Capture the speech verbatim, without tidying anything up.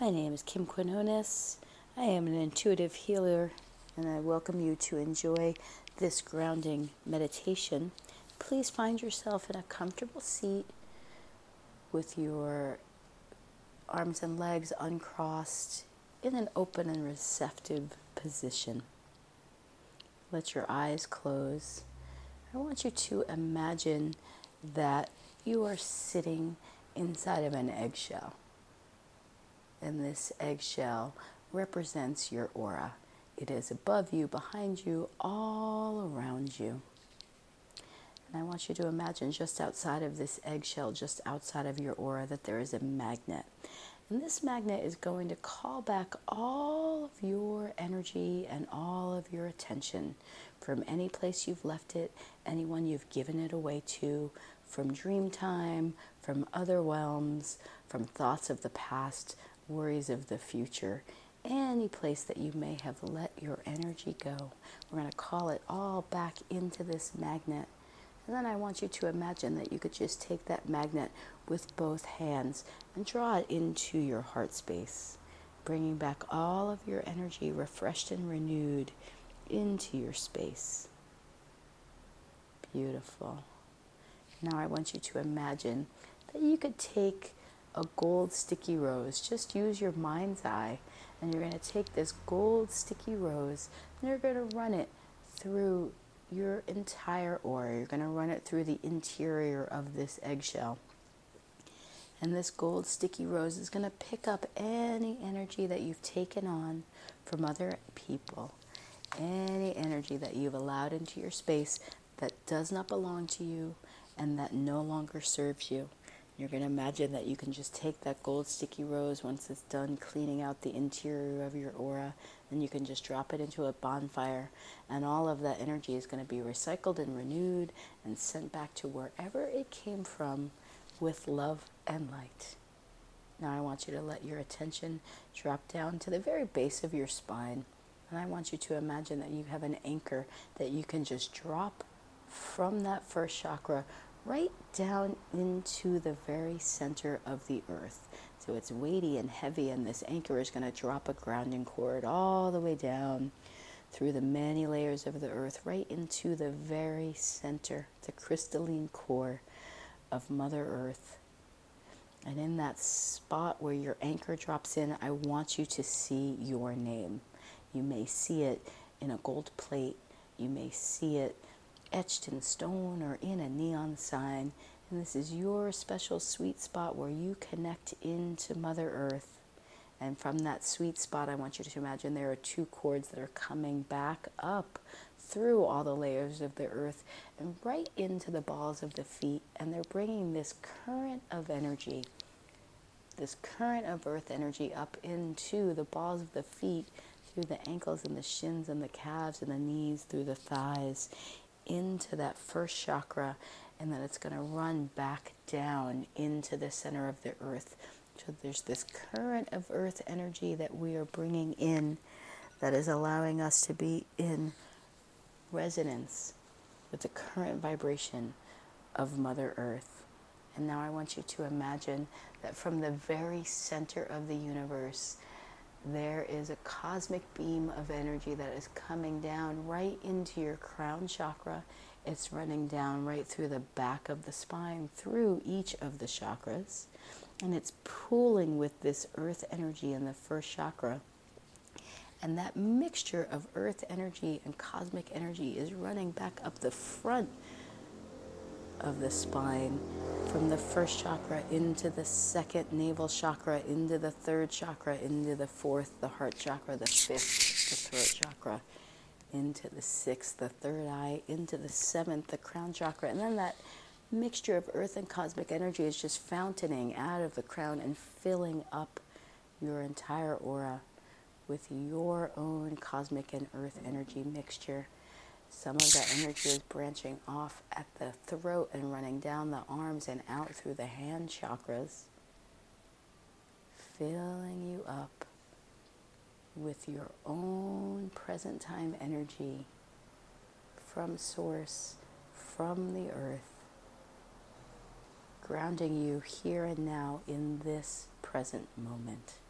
My name is Kim Quinones. I am an intuitive healer, and I welcome you to enjoy this grounding meditation. Please find yourself in a comfortable seat with your arms and legs uncrossed in an open and receptive position. Let your eyes close. I want you to imagine that you are sitting inside of an eggshell. And this eggshell represents your aura. It is above you, behind you, all around you. And I want you to imagine just outside of this eggshell, just outside of your aura, that there is a magnet. And this magnet is going to call back all of your energy and all of your attention from any place you've left it, anyone you've given it away to, from dream time, from other realms, from thoughts of the past, worries of the future, any place that you may have let your energy go. We're going to call it all back into this magnet. And then I want you to imagine that you could just take that magnet with both hands and draw it into your heart space, bringing back all of your energy, refreshed and renewed, into your space. Beautiful. Now I want you to imagine that you could take a gold sticky rose. Just use your mind's eye, and you're going to take this gold sticky rose and you're going to run it through your entire aura. You're going to run it through the interior of this eggshell. And this gold sticky rose is going to pick up any energy that you've taken on from other people, any energy that you've allowed into your space that does not belong to you and that no longer serves you. You're going to imagine that you can just take that gold sticky rose once it's done cleaning out the interior of your aura, and you can just drop it into a bonfire, and all of that energy is going to be recycled and renewed and sent back to wherever it came from with love and light. Now I want you to let your attention drop down to the very base of your spine, and I want you to imagine that you have an anchor that you can just drop from that first chakra right down into the very center of the earth. So it's weighty and heavy, and this anchor is going to drop a grounding cord all the way down through the many layers of the earth, right into the very center, the crystalline core of Mother Earth. And in that spot where your anchor drops in, I want you to see your name. You may see it in a gold plate. You may see it etched in stone or in a neon sign. And this is your special sweet spot where you connect into Mother Earth. And from that sweet spot, I want you to imagine there are two cords that are coming back up through all the layers of the earth and right into the balls of the feet. And they're bringing this current of energy, this current of earth energy up into the balls of the feet, through the ankles and the shins and the calves and the knees, through the thighs, into that first chakra, and then it's going to run back down into the center of the earth. So there's this current of earth energy that we are bringing in that is allowing us to be in resonance with the current vibration of Mother Earth. And now I want you to imagine that from the very center of the universe, there is a cosmic beam of energy that is coming down right into your crown chakra. It's running down right through the back of the spine, through each of the chakras. And it's pooling with this earth energy in the first chakra. And that mixture of earth energy and cosmic energy is running back up the front of the spine, from the first chakra into the second navel chakra, into the third chakra, into the fourth, the heart chakra, the fifth, the throat chakra, into the sixth, the third eye, into the seventh, the crown chakra. And then that mixture of earth and cosmic energy is just fountaining out of the crown and filling up your entire aura with your own cosmic and earth energy mixture. Some of that energy is branching off at the throat and running down the arms and out through the hand chakras, filling you up with your own present time energy from source, from the earth, grounding you here and now in this present moment.